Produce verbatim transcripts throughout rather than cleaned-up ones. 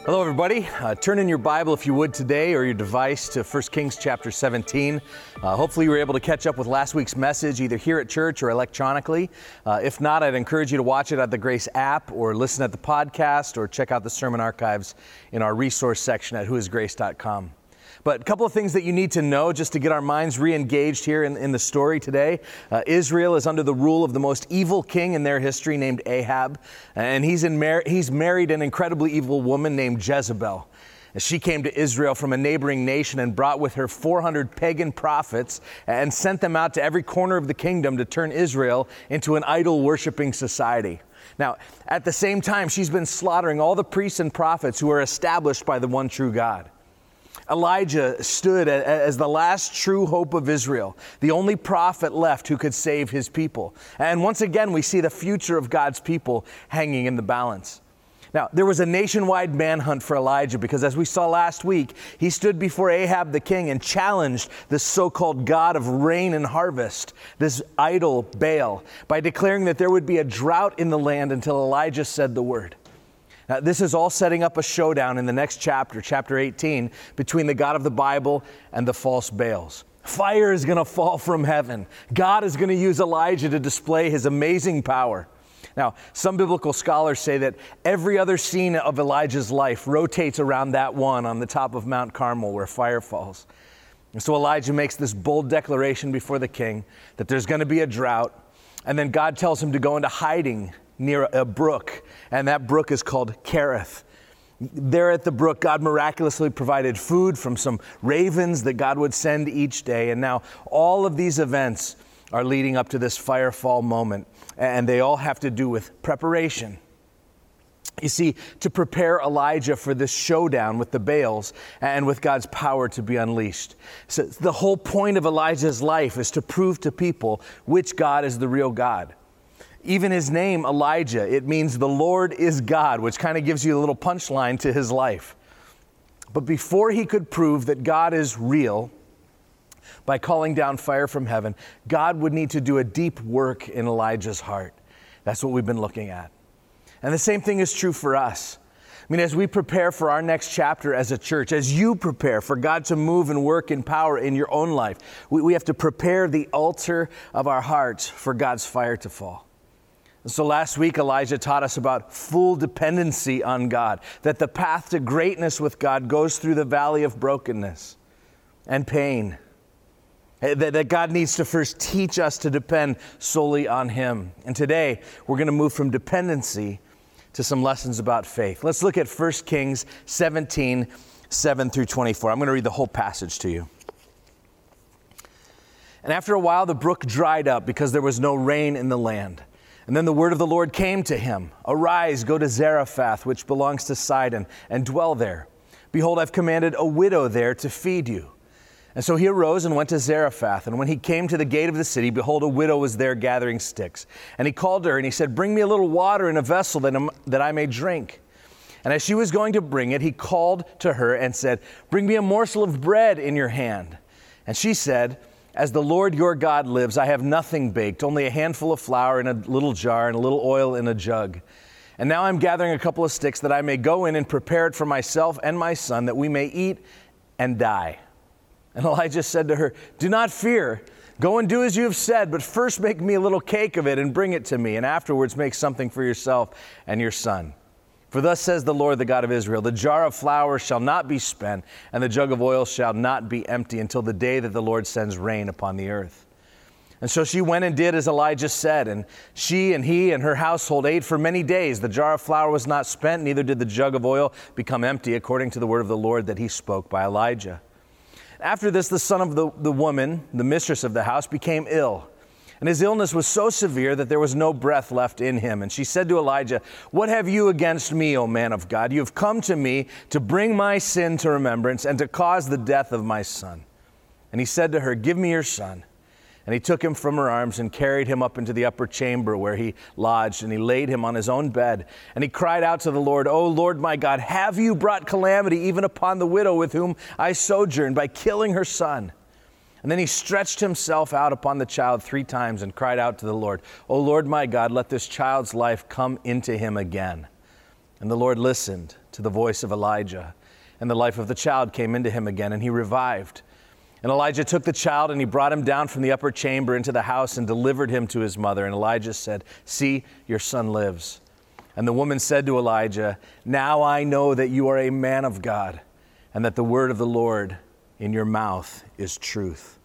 Hello, everybody. Uh, turn in your Bible, if you would, today, or your device to First Kings chapter seventeen. Uh, hopefully you were able to catch up with last week's message, either here at church or electronically. Uh, if not, I'd encourage you to watch it at the Grace app, or listen at the podcast, or check out the sermon archives in our resource section at who is grace dot com. But a couple of things that you need to know just to get our minds re-engaged here in, in the story today. Uh, Israel is under the rule of the most evil king in their history named Ahab. And he's, in mar- he's married an incredibly evil woman named Jezebel. She came to Israel from a neighboring nation and brought with her four hundred pagan prophets and sent them out to every corner of the kingdom to turn Israel into an idol-worshiping society. Now, at the same time, she's been slaughtering all the priests and prophets who are established by the one true God. Elijah stood as the last true hope of Israel, the only prophet left who could save his people. And once again, we see the future of God's people hanging in the balance. Now, there was a nationwide manhunt for Elijah because, as we saw last week, he stood before Ahab the king and challenged this so-called God of rain and harvest, this idol Baal, by declaring that there would be a drought in the land until Elijah said the word. Now, this is all setting up a showdown in the next chapter, chapter eighteen, between the God of the Bible and the false Baals. Fire is going to fall from heaven. God is going to use Elijah to display his amazing power. Now, some biblical scholars say that every other scene of Elijah's life rotates around that one on the top of Mount Carmel where fire falls. And so Elijah makes this bold declaration before the king that there's going to be a drought, and then God tells him to go into hiding near a brook, and that brook is called Kerith. There at the brook, God miraculously provided food from some ravens that God would send each day, and now all of these events are leading up to this firefall moment, and they all have to do with preparation. You see, to prepare Elijah for this showdown with the Baals and with God's power to be unleashed. So the whole point of Elijah's life is to prove to people which God is the real God. Even his name, Elijah, it means the Lord is God, which kind of gives you a little punchline to his life. But before he could prove that God is real, by calling down fire from heaven, God would need to do a deep work in Elijah's heart. That's what we've been looking at. And the same thing is true for us. I mean, as we prepare for our next chapter as a church, as you prepare for God to move and work in power in your own life, we, we have to prepare the altar of our hearts for God's fire to fall. So last week, Elijah taught us about full dependency on God, that the path to greatness with God goes through the valley of brokenness and pain, that, that God needs to first teach us to depend solely on Him. And today, we're going to move from dependency to some lessons about faith. Let's look at First Kings seventeen, seven through twenty-four. I'm going to read the whole passage to you. And after a while, the brook dried up because there was no rain in the land. And then the word of the Lord came to him. Arise, go to Zarephath, which belongs to Sidon, and dwell there. Behold, I've commanded a widow there to feed you. And so he arose and went to Zarephath. And when he came to the gate of the city, behold, a widow was there gathering sticks. And he called to her, and he said, Bring me a little water in a vessel that, um, that I may drink. And as she was going to bring it, he called to her and said, Bring me a morsel of bread in your hand. And she said, As the Lord your God lives, I have nothing baked, only a handful of flour in a little jar and a little oil in a jug. And now I'm gathering a couple of sticks that I may go in and prepare it for myself and my son, that we may eat and die. And Elijah said to her, Do not fear. Go and do as you have said, but first make me a little cake of it and bring it to me, and afterwards make something for yourself and your son. For thus says the Lord, the God of Israel, the jar of flour shall not be spent, and the jug of oil shall not be empty until the day that the Lord sends rain upon the earth. And so she went and did as Elijah said, and she and he and her household ate for many days. The jar of flour was not spent, neither did the jug of oil become empty, according to the word of the Lord that he spoke by Elijah. After this, the son of the, the woman, the mistress of the house, became ill. And his illness was so severe that there was no breath left in him. And she said to Elijah, What have you against me, O man of God? You have come to me to bring my sin to remembrance and to cause the death of my son. And he said to her, Give me your son. And he took him from her arms and carried him up into the upper chamber where he lodged, and he laid him on his own bed. And he cried out to the Lord, O Lord my God, have you brought calamity even upon the widow with whom I sojourned by killing her son? And then he stretched himself out upon the child three times and cried out to the Lord, O Lord my God, let this child's life come into him again. And the Lord listened to the voice of Elijah, and the life of the child came into him again, and he revived. And Elijah took the child, and he brought him down from the upper chamber into the house and delivered him to his mother. And Elijah said, "See, your son lives." And the woman said to Elijah, "Now I know that you are a man of God, and that the word of the Lord in your mouth is truth."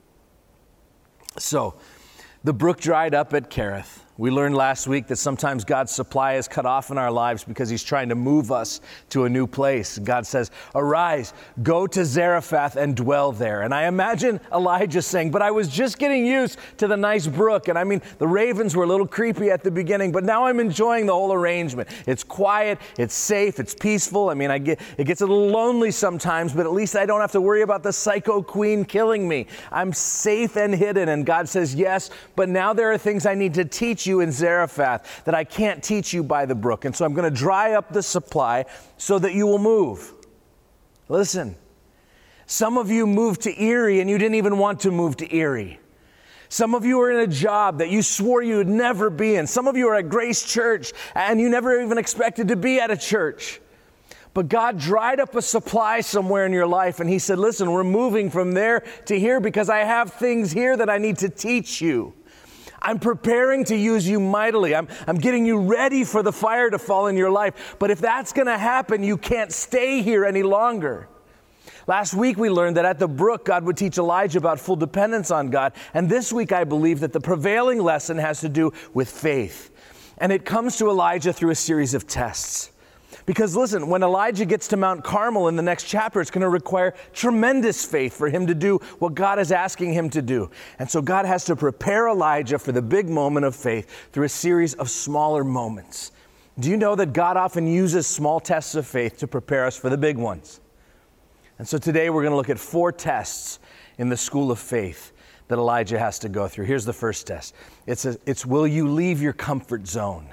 So, the brook dried up at Kerith. We learned last week that sometimes God's supply is cut off in our lives because he's trying to move us to a new place. God says, "Arise, go to Zarephath and dwell there." And I imagine Elijah saying, "But I was just getting used to the nice brook. And I mean, the ravens were a little creepy at the beginning, but now I'm enjoying the whole arrangement. It's quiet, it's safe, it's peaceful. I mean, I get, it gets a little lonely sometimes, but at least I don't have to worry about the psycho queen killing me. I'm safe and hidden." And God says, "Yes, but now there are things I need to teach you in Zarephath that I can't teach you by the brook. And so I'm going to dry up the supply so that you will move." Listen, some of you moved to Erie and you didn't even want to move to Erie. Some of you are in a job that you swore you would never be in. Some of you are at Grace Church and you never even expected to be at a church. But God dried up a supply somewhere in your life and he said, "Listen, we're moving from there to here because I have things here that I need to teach you. I'm preparing to use you mightily. I'm, I'm getting you ready for the fire to fall in your life. But if that's going to happen, you can't stay here any longer." Last week, we learned that at the brook, God would teach Elijah about full dependence on God. And this week, I believe that the prevailing lesson has to do with faith. And it comes to Elijah through a series of tests. Because listen, when Elijah gets to Mount Carmel in the next chapter, it's going to require tremendous faith for him to do what God is asking him to do. And so God has to prepare Elijah for the big moment of faith through a series of smaller moments. Do you know that God often uses small tests of faith to prepare us for the big ones? And so today we're going to look at four tests in the school of faith that Elijah has to go through. Here's the first test. It's, a, it's will you leave your comfort zone?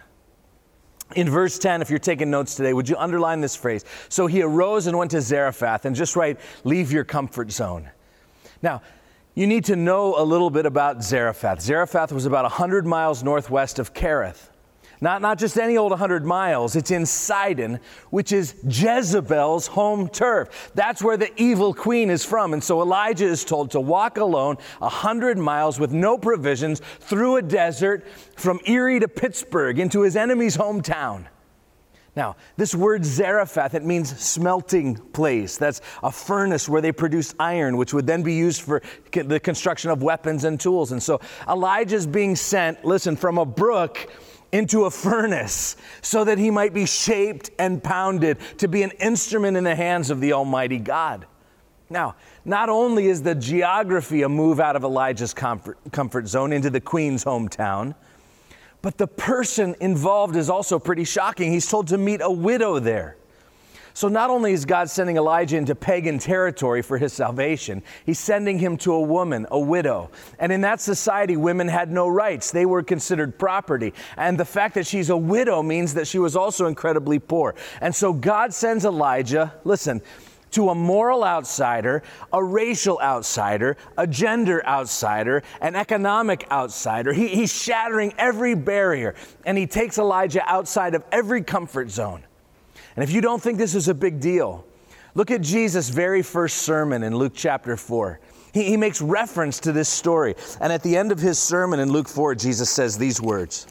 In verse ten, if you're taking notes today, would you underline this phrase? So he arose and went to Zarephath, and just write, leave your comfort zone. Now, you need to know a little bit about Zarephath. Zarephath was about one hundred miles northwest of Kerith. Not, not just any old one hundred miles. It's in Sidon, which is Jezebel's home turf. That's where the evil queen is from. And so Elijah is told to walk alone one hundred miles with no provisions through a desert from Erie to Pittsburgh into his enemy's hometown. Now, this word Zarephath, it means smelting place. That's a furnace where they produced iron, which would then be used for the construction of weapons and tools. And so Elijah's being sent, listen, from a brook into a furnace so that he might be shaped and pounded to be an instrument in the hands of the Almighty God. Now, not only is the geography a move out of Elijah's comfort, comfort zone into the queen's hometown, but the person involved is also pretty shocking. He's told to meet a widow there. So not only is God sending Elijah into pagan territory for his salvation, he's sending him to a woman, a widow. And in that society, women had no rights. They were considered property. And the fact that she's a widow means that she was also incredibly poor. And so God sends Elijah, listen, to a moral outsider, a racial outsider, a gender outsider, an economic outsider. He, he's shattering every barrier, and he takes Elijah outside of every comfort zone. And if you don't think this is a big deal, look at Jesus' very first sermon in Luke chapter four. He, he makes reference to this story. And at the end of his sermon in Luke four, Jesus says these words.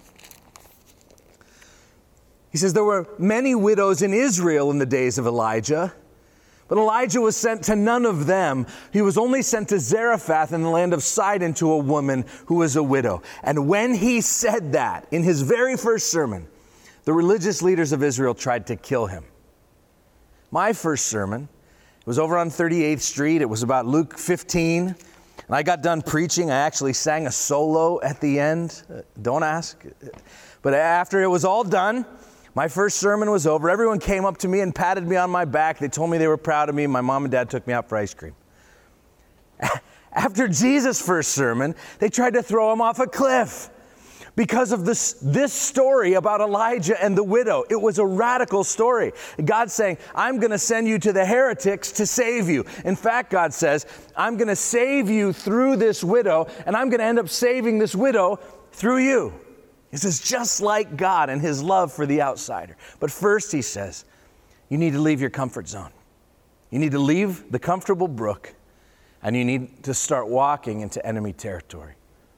He says, there were many widows in Israel in the days of Elijah, but Elijah was sent to none of them. He was only sent to Zarephath in the land of Sidon to a woman who was a widow. And when he said that in his very first sermon, the religious leaders of Israel tried to kill him. My first sermon was over on thirty-eighth Street. It was about Luke fifteen. And I got done preaching. I actually sang a solo at the end. Uh, don't ask. But after it was all done, my first sermon was over. Everyone came up to me and patted me on my back. They told me they were proud of me. My mom and dad took me out for ice cream. After Jesus' first sermon, they tried to throw him off a cliff. Because of this, this story about Elijah and the widow. It was a radical story. God's saying, I'm going to send you to the heretics to save you. In fact, God says, I'm going to save you through this widow, and I'm going to end up saving this widow through you. This is just like God and his love for the outsider. But first, he says, You need to leave your comfort zone. You need to leave the comfortable brook, and you need to start walking into enemy territory.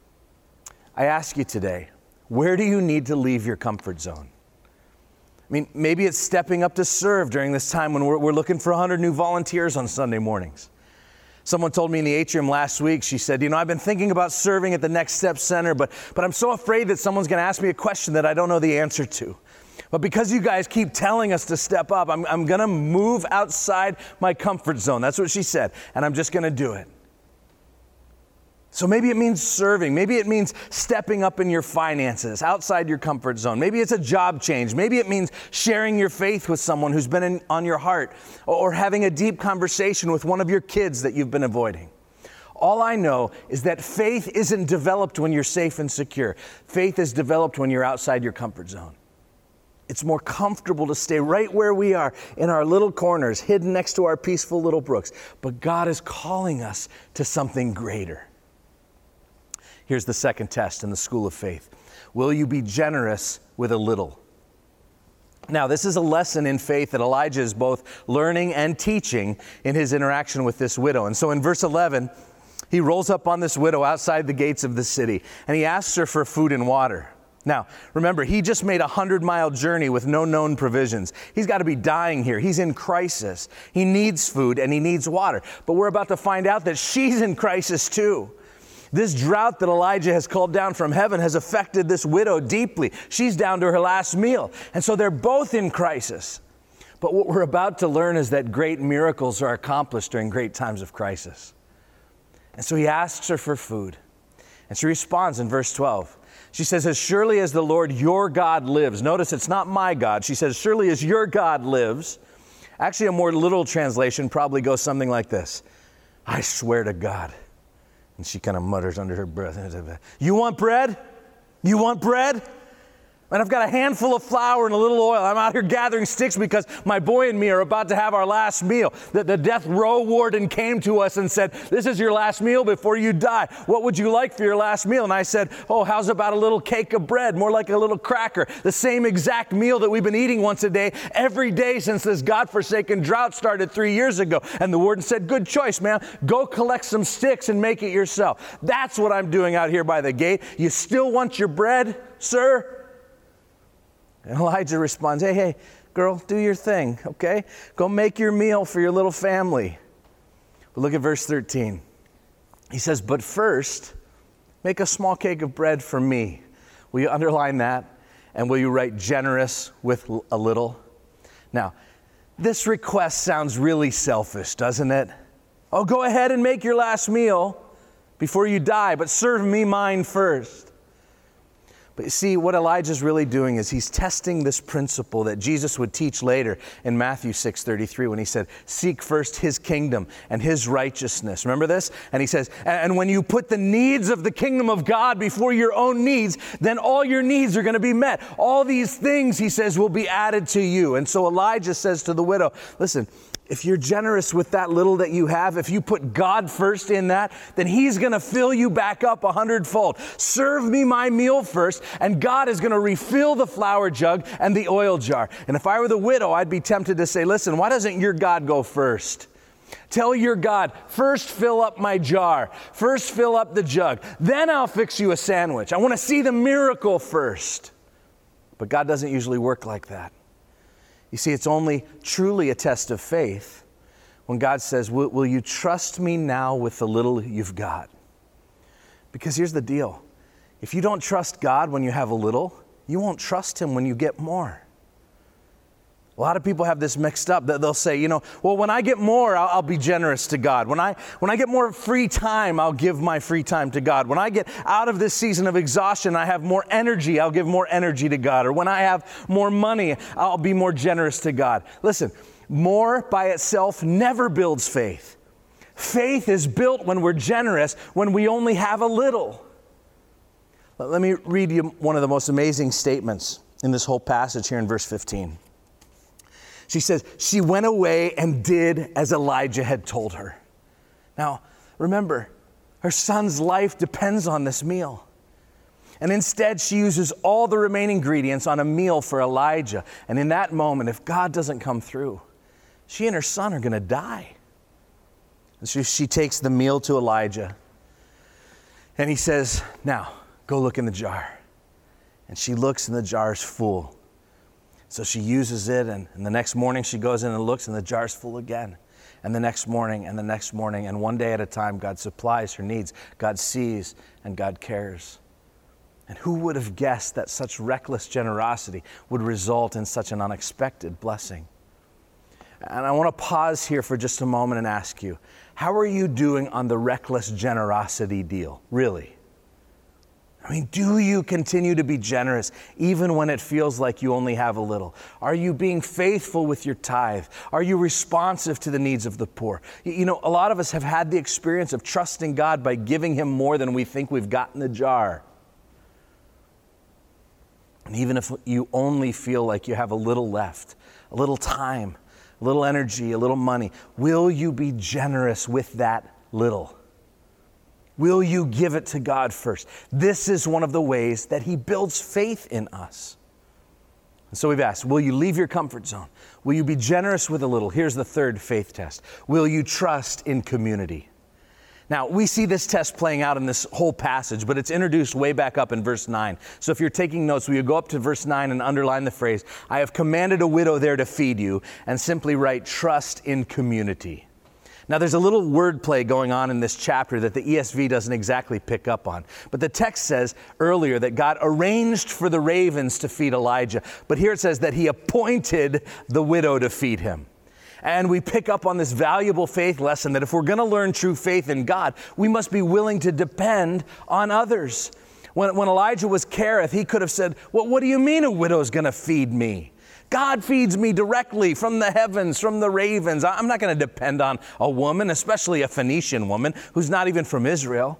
I ask you today, where do you need to leave your comfort zone? I mean, maybe it's stepping up to serve during this time when we're, we're looking for one hundred new volunteers on Sunday mornings. Someone told me in the atrium last week, she said, you know, I've been thinking about serving at the Next Step Center, but, but I'm so afraid that someone's going to ask me a question that I don't know the answer to. But because you guys keep telling us to step up, I'm, I'm going to move outside my comfort zone. That's what she said, and I'm just going to do it. So maybe it means serving. Maybe it means stepping up in your finances, outside your comfort zone. Maybe it's a job change. Maybe it means sharing your faith with someone who's been in, on your heart, or having a deep conversation with one of your kids that you've been avoiding. All I know is that faith isn't developed when you're safe and secure. Faith is developed when you're outside your comfort zone. It's more comfortable to stay right where we are in our little corners, hidden next to our peaceful little brooks. But God is calling us to something greater. Here's the second test in the school of faith. Will you be generous with a little? Now, this is a lesson in faith that Elijah is both learning and teaching in his interaction with this widow. And so in verse eleven, he rolls up on this widow outside the gates of the city, and he asks her for food and water. Now, remember, he just made a hundred-mile journey with no known provisions. He's got to be dying here. He's in crisis. He needs food and he needs water. But we're about to find out that she's in crisis too. This drought that Elijah has called down from heaven has affected this widow deeply. She's down to her last meal. And so they're both in crisis. But what we're about to learn is that great miracles are accomplished during great times of crisis. And so he asks her for food. And she responds in verse twelve. She says, as surely as the Lord your God lives. Notice it's not my God. She says, surely as your God lives. Actually, a more literal translation probably goes something like this. I swear to God. And she kind of mutters under her breath. You want bread? You want bread? And I've got a handful of flour and a little oil. I'm out here gathering sticks because my boy and me are about to have our last meal. The, the death row warden came to us and said, this is your last meal before you die. What would you like for your last meal? And I said, oh, how's about a little cake of bread, more like a little cracker? The same exact meal that we've been eating once a day, every day since this godforsaken drought started three years ago. And the warden said, good choice, man. Go collect some sticks and make it yourself. That's what I'm doing out here by the gate. You still want your bread, sir? And Elijah responds, hey, hey, girl, do your thing, okay? Go make your meal for your little family. But look at verse thirteen. He says, but first, make a small cake of bread for me. Will you underline that? And will you write generous with a little? Now, this request sounds really selfish, doesn't it? Oh, go ahead and make your last meal before you die, but serve me mine first. But you see, what Elijah's really doing is he's testing this principle that Jesus would teach later in Matthew six thirty-three when he said, seek first his kingdom and his righteousness. Remember this? And he says, and when you put the needs of the kingdom of God before your own needs, then all your needs are going to be met. All these things, he says, will be added to you. And so Elijah says to the widow, listen, if you're generous with that little that you have, if you put God first in that, then he's going to fill you back up a hundredfold. Serve me my meal first, and God is going to refill the flour jug and the oil jar. And if I were the widow, I'd be tempted to say, listen, why doesn't your God go first? Tell your God, first fill up my jar, first fill up the jug, then I'll fix you a sandwich. I want to see the miracle first. But God doesn't usually work like that. You see, it's only truly a test of faith when God says, will, will you trust me now with the little you've got? Because here's the deal. If you don't trust God when you have a little, you won't trust him when you get more. A lot of people have this mixed up. They'll say, you know, well, when I get more, I'll, I'll be generous to God. When I when I get more free time, I'll give my free time to God. When I get out of this season of exhaustion, I have more energy, I'll give more energy to God. Or when I have more money, I'll be more generous to God. Listen, more by itself never builds faith. Faith is built when we're generous, when we only have a little. Let me read you one of the most amazing statements in this whole passage here in verse fifteen. She says, she went away and did as Elijah had told her. Now, remember, her son's life depends on this meal. And instead, she uses all the remaining ingredients on a meal for Elijah. And in that moment, if God doesn't come through, she and her son are going to die. And so she takes the meal to Elijah. And he says, now, go look in the jar. And she looks and the jar's full. So she uses it, and, and the next morning she goes in and looks, and the jar's full again. And the next morning, and the next morning, and one day at a time, God supplies her needs. God sees, and God cares. And who would have guessed that such reckless generosity would result in such an unexpected blessing? And I want to pause here for just a moment and ask you, how are you doing on the reckless generosity deal, really? I mean, do you continue to be generous even when it feels like you only have a little? Are you being faithful with your tithe? Are you responsive to the needs of the poor? You know, a lot of us have had the experience of trusting God by giving Him more than we think we've got in the jar. And even if you only feel like you have a little left, a little time, a little energy, a little money, will you be generous with that little? Will you give it to God first? This is one of the ways that He builds faith in us. And so we've asked, will you leave your comfort zone? Will you be generous with a little? Here's the third faith test. Will you trust in community? Now, we see this test playing out in this whole passage, but it's introduced way back up in verse nine. So if you're taking notes, will you go up to verse nine and underline the phrase, I have commanded a widow there to feed you, and simply write, trust in community. Now, there's a little wordplay going on in this chapter that the E S V doesn't exactly pick up on. But the text says earlier that God arranged for the ravens to feed Elijah. But here it says that He appointed the widow to feed him. And we pick up on this valuable faith lesson that if we're going to learn true faith in God, we must be willing to depend on others. When, when Elijah was Kerith, he could have said, well, what do you mean a widow's going to feed me? God feeds me directly from the heavens, from the ravens. I'm not going to depend on a woman, especially a Phoenician woman who's not even from Israel.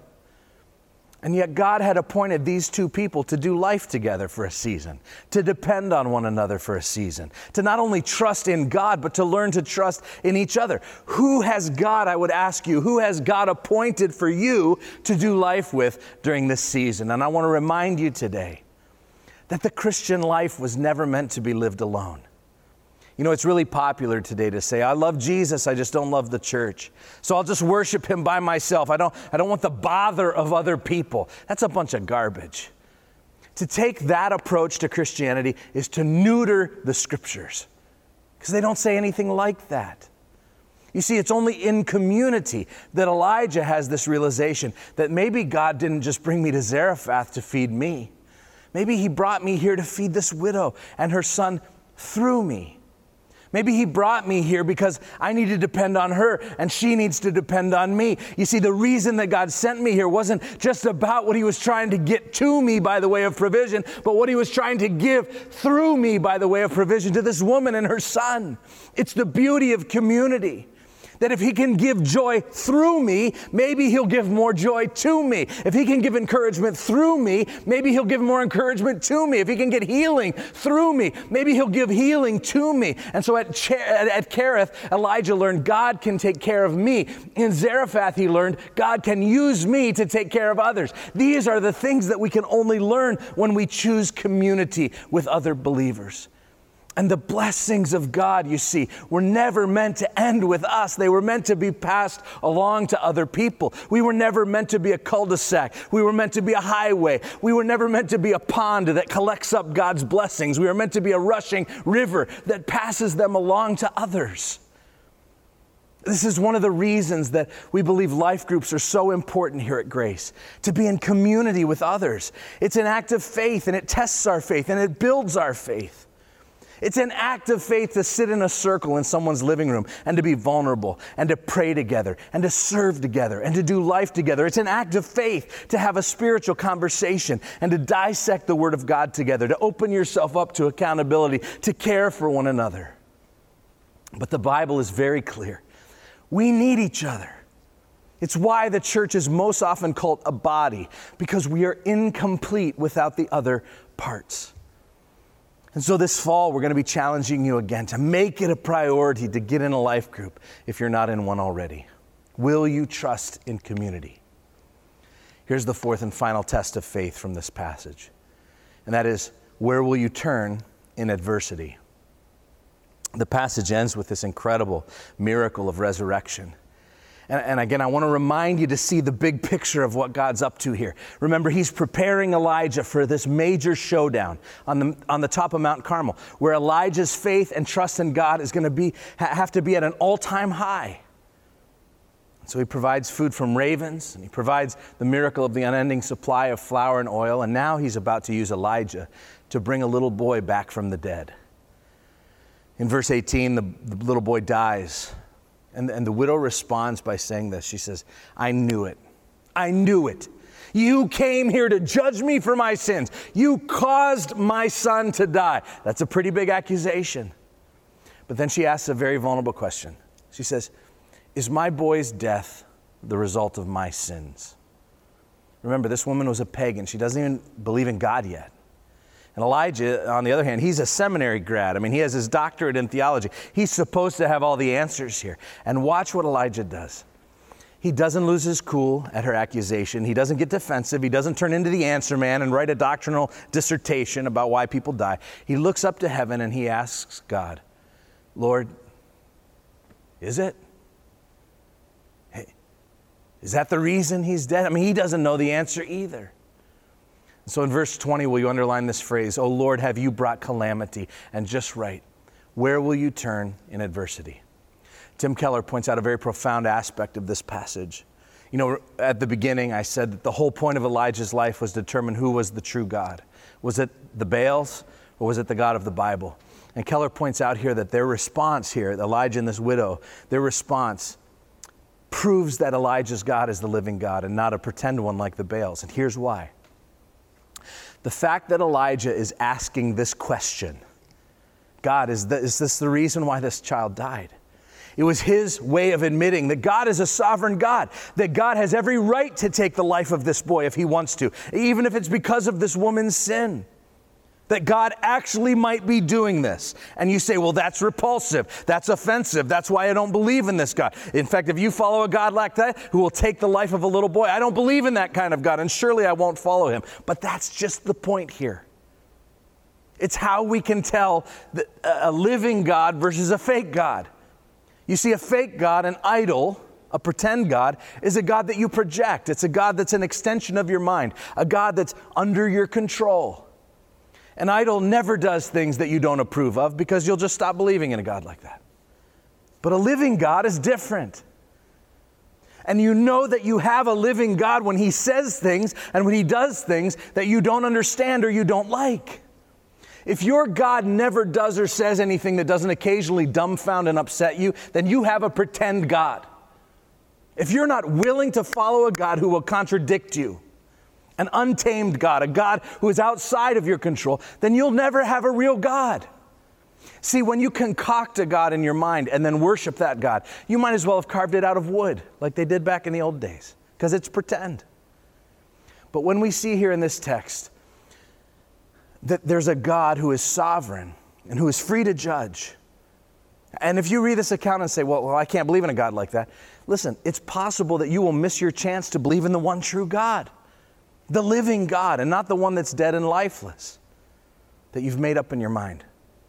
And yet God had appointed these two people to do life together for a season, to depend on one another for a season, to not only trust in God, but to learn to trust in each other. Who has God, I would ask you, who has God appointed for you to do life with during this season? And I want to remind you today that the Christian life was never meant to be lived alone. You know, it's really popular today to say, I love Jesus, I just don't love the church. So I'll just worship Him by myself. I don't, I don't want the bother of other people. That's a bunch of garbage. To take that approach to Christianity is to neuter the Scriptures, because they don't say anything like that. You see, it's only in community that Elijah has this realization that maybe God didn't just bring me to Zarephath to feed me. Maybe He brought me here to feed this widow and her son through me. Maybe He brought me here because I need to depend on her and she needs to depend on me. You see, the reason that God sent me here wasn't just about what He was trying to get to me by the way of provision, but what He was trying to give through me by the way of provision to this woman and her son. It's the beauty of community. That if He can give joy through me, maybe He'll give more joy to me. If He can give encouragement through me, maybe He'll give more encouragement to me. If He can get healing through me, maybe He'll give healing to me. And so at, Ch- at Kerith, Elijah learned God can take care of me. In Zarephath, he learned God can use me to take care of others. These are the things that we can only learn when we choose community with other believers. And the blessings of God, you see, were never meant to end with us. They were meant to be passed along to other people. We were never meant to be a cul-de-sac. We were meant to be a highway. We were never meant to be a pond that collects up God's blessings. We were meant to be a rushing river that passes them along to others. This is one of the reasons that we believe life groups are so important here at Grace, to be in community with others. It's an act of faith, and it tests our faith, and it builds our faith. It's an act of faith to sit in a circle in someone's living room and to be vulnerable and to pray together and to serve together and to do life together. It's an act of faith to have a spiritual conversation and to dissect the Word of God together, to open yourself up to accountability, to care for one another. But the Bible is very clear. We need each other. It's why the church is most often called a body, because we are incomplete without the other parts. And so this fall, we're going to be challenging you again to make it a priority to get in a life group if you're not in one already. Will you trust in community? Here's the fourth and final test of faith from this passage. And that is, where will you turn in adversity? The passage ends with this incredible miracle of resurrection. And, and again, I want to remind you to see the big picture of what God's up to here. Remember, he's preparing Elijah for this major showdown on the, on the top of Mount Carmel, where Elijah's faith and trust in God is going to be ha- have to be at an all-time high. So he provides food from ravens, and he provides the miracle of the unending supply of flour and oil, and now he's about to use Elijah to bring a little boy back from the dead. In verse eighteen, the, the little boy dies. And, and the widow responds by saying this. She says, I knew it. I knew it. You came here to judge me for my sins. You caused my son to die. That's a pretty big accusation. But then she asks a very vulnerable question. She says, is my boy's death the result of my sins? Remember, this woman was a pagan. She doesn't even believe in God yet. And Elijah, on the other hand, he's a seminary grad. I mean, he has his doctorate in theology. He's supposed to have all the answers here. And watch what Elijah does. He doesn't lose his cool at her accusation. He doesn't get defensive. He doesn't turn into the answer man and write a doctrinal dissertation about why people die. He looks up to heaven and he asks God, Lord, is it? Hey, is that the reason he's dead? I mean, he doesn't know the answer either. So in verse twenty, will you underline this phrase, O Lord, have you brought calamity? And just right, where will you turn in adversity? Tim Keller points out a very profound aspect of this passage. You know, at the beginning, I said that the whole point of Elijah's life was to determine who was the true God. Was it the Baals or was it the God of the Bible? And Keller points out here that their response here, Elijah and this widow, their response proves that Elijah's God is the living God and not a pretend one like the Baals. And here's why. The fact that Elijah is asking this question, God, is, the, is this the reason why this child died? It was his way of admitting that God is a sovereign God, that God has every right to take the life of this boy if he wants to, even if it's because of this woman's sin. That God actually might be doing this. And you say, well, that's repulsive. That's offensive. That's why I don't believe in this God. In fact, if you follow a God like that who will take the life of a little boy, I don't believe in that kind of God, and surely I won't follow him. But that's just the point here. It's how we can tell a living God versus a fake God. You see, a fake God, an idol, a pretend God, is a God that you project. It's a God that's an extension of your mind, a God that's under your control. An idol never does things that you don't approve of because you'll just stop believing in a God like that. But a living God is different. And you know that you have a living God when he says things and when he does things that you don't understand or you don't like. If your God never does or says anything that doesn't occasionally dumbfound and upset you, then you have a pretend God. If you're not willing to follow a God who will contradict you, an untamed God, a God who is outside of your control, then you'll never have a real God. See, when you concoct a God in your mind and then worship that God, you might as well have carved it out of wood like they did back in the old days, because it's pretend. But when we see here in this text that there's a God who is sovereign and who is free to judge, and if you read this account and say, well, well, I can't believe in a God like that, listen, it's possible that you will miss your chance to believe in the one true God. The living God, and not the one that's dead and lifeless that you've made up in your mind.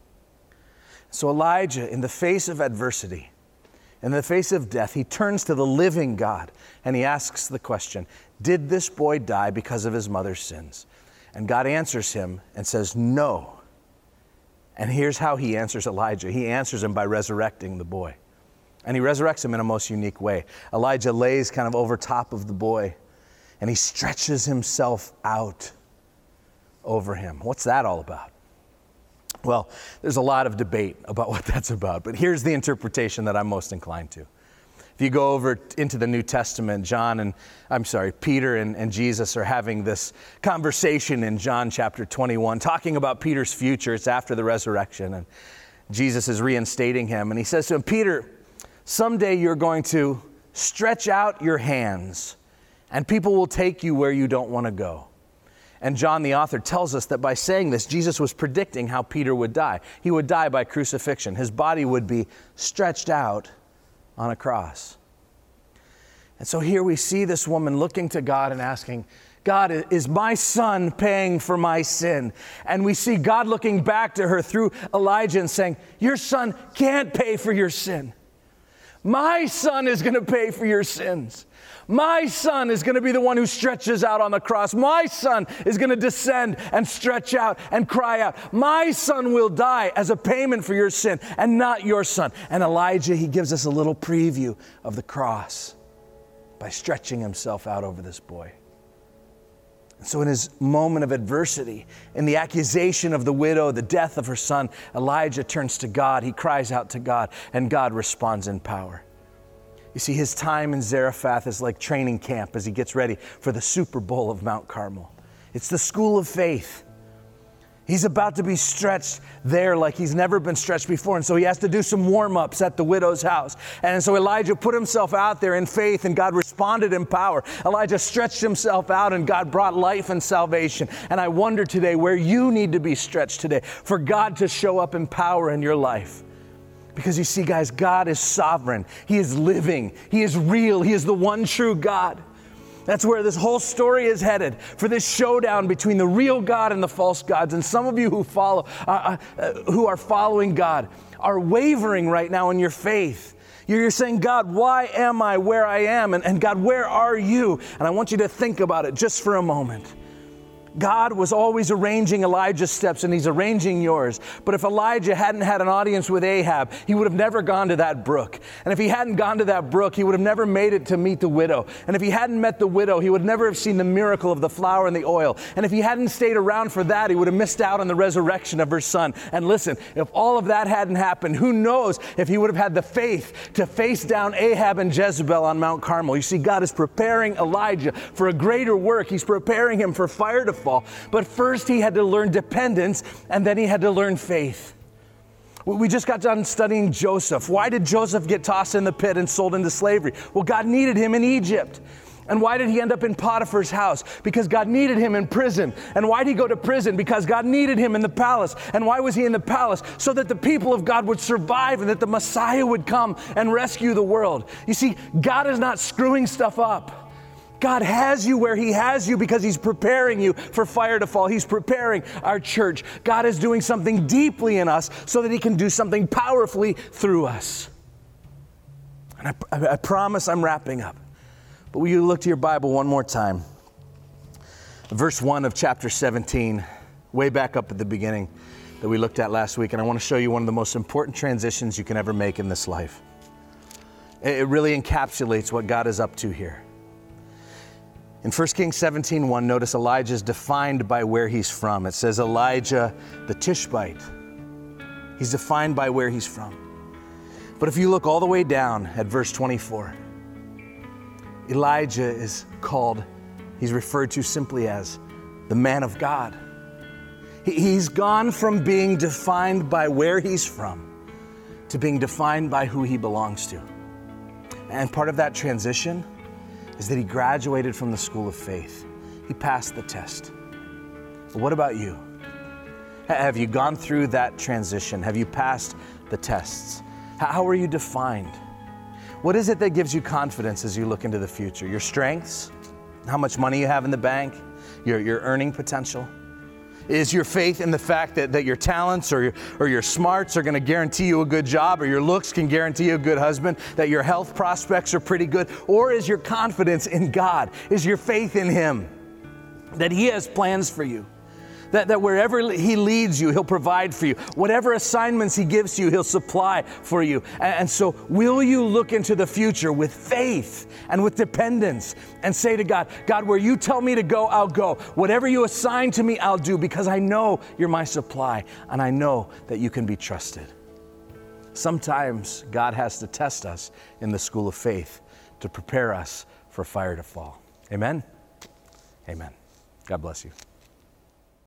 So Elijah, in the face of adversity, in the face of death, he turns to the living God and he asks the question, did this boy die because of his mother's sins? And God answers him and says, no. And here's how he answers Elijah. He answers him by resurrecting the boy. And he resurrects him in a most unique way. Elijah lays kind of over top of the boy and he stretches himself out over him. What's that all about? Well, there's a lot of debate about what that's about, but here's the interpretation that I'm most inclined to. If you go over into the New Testament, John and, I'm sorry, Peter and, and Jesus are having this conversation in John chapter twenty-one, talking about Peter's future. It's after the resurrection, and Jesus is reinstating him, and he says to him, Peter, someday you're going to stretch out your hands, and people will take you where you don't want to go. And John, the author, tells us that by saying this, Jesus was predicting how Peter would die. He would die by crucifixion. His body would be stretched out on a cross. And so here we see this woman looking to God and asking, God, is my son paying for my sin? And we see God looking back to her through Elijah and saying, your son can't pay for your sin. My son is going to pay for your sins. My son is going to be the one who stretches out on the cross. My son is going to descend and stretch out and cry out. My son will die as a payment for your sin and not your son. And Elijah, he gives us a little preview of the cross by stretching himself out over this boy. And so in his moment of adversity, in the accusation of the widow, the death of her son, Elijah turns to God. He cries out to God, and God responds in power. You see, his time in Zarephath is like training camp as he gets ready for the Super Bowl of Mount Carmel. It's the school of faith. He's about to be stretched there like he's never been stretched before. And so he has to do some warm-ups at the widow's house. And so Elijah put himself out there in faith, and God responded in power. Elijah stretched himself out, and God brought life and salvation. And I wonder today where you need to be stretched today for God to show up in power in your life. Because you see, guys, God is sovereign. He is living. He is real. He is the one true God. That's where this whole story is headed, for this showdown between the real God and the false gods. And some of you who follow, uh, uh, who are following God, are wavering right now in your faith. You're, you're saying, God, why am I where I am? And, and God, where are you? And I want you to think about it just for a moment. God was always arranging Elijah's steps, and he's arranging yours. But if Elijah hadn't had an audience with Ahab, he would have never gone to that brook. And if he hadn't gone to that brook, he would have never made it to meet the widow. And if he hadn't met the widow, he would never have seen the miracle of the flour and the oil. And if he hadn't stayed around for that, he would have missed out on the resurrection of her son. And listen, if all of that hadn't happened, who knows if he would have had the faith to face down Ahab and Jezebel on Mount Carmel. You see, God is preparing Elijah for a greater work. He's preparing him for fire to fall. But first he had to learn dependence, and then he had to learn faith. We just got done studying Joseph. Why did Joseph get tossed in the pit and sold into slavery? Well, God needed him in Egypt. And why did he end up in Potiphar's house? Because God needed him in prison. And why did he go to prison? Because God needed him in the palace. And why was he in the palace? So that the people of God would survive and that the Messiah would come and rescue the world. You see, God is not screwing stuff up. God has you where he has you because he's preparing you for fire to fall. He's preparing our church. God is doing something deeply in us so that he can do something powerfully through us. And I, I, I promise I'm wrapping up. But will you look to your Bible one more time? Verse one of chapter seventeen, way back up at the beginning that we looked at last week. And I want to show you one of the most important transitions you can ever make in this life. It really encapsulates what God is up to here. In First Kings seventeen one, notice Elijah is defined by where he's from. It says Elijah the Tishbite. He's defined by where he's from. But if you look all the way down at verse twenty-four, Elijah is called, he's referred to simply as the man of God. He's gone from being defined by where he's from to being defined by who he belongs to. And part of that transition is that he graduated from the school of faith. He passed the test. But what about you? Have you gone through that transition? Have you passed the tests? How are you defined? What is it that gives you confidence as you look into the future? Your strengths? How much money you have in the bank? Your, your earning potential? Is your faith in the fact that, that your talents or your, or your smarts are going to guarantee you a good job, or your looks can guarantee you a good husband, that your health prospects are pretty good? Or is your confidence in God? Is your faith in him that he has plans for you? That, that wherever he leads you, he'll provide for you. Whatever assignments he gives you, he'll supply for you. And, and so will you look into the future with faith and with dependence and say to God, God, where you tell me to go, I'll go. Whatever you assign to me, I'll do, because I know you're my supply and I know that you can be trusted. Sometimes God has to test us in the school of faith to prepare us for fire to fall. Amen? Amen. God bless you.